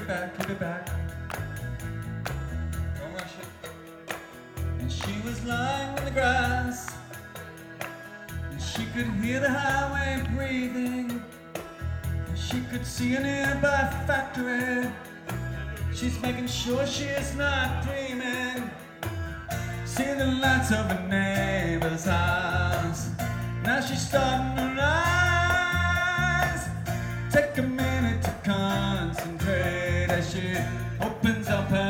it back, give it back. Don't rush it. And she was lying in the grass, and she could hear the highway breathing. She could see a nearby factory. She's making sure she is not dreaming. See the lights of her neighbor's house. Now she's starting to rise. Take a minute to concentrate as she opens up her